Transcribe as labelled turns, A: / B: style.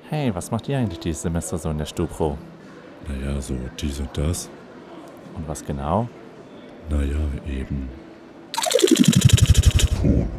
A: Hey, was macht ihr eigentlich dieses Semester so in der Stupro?
B: Naja, so dies und das.
A: Und was genau?
B: Naja, eben.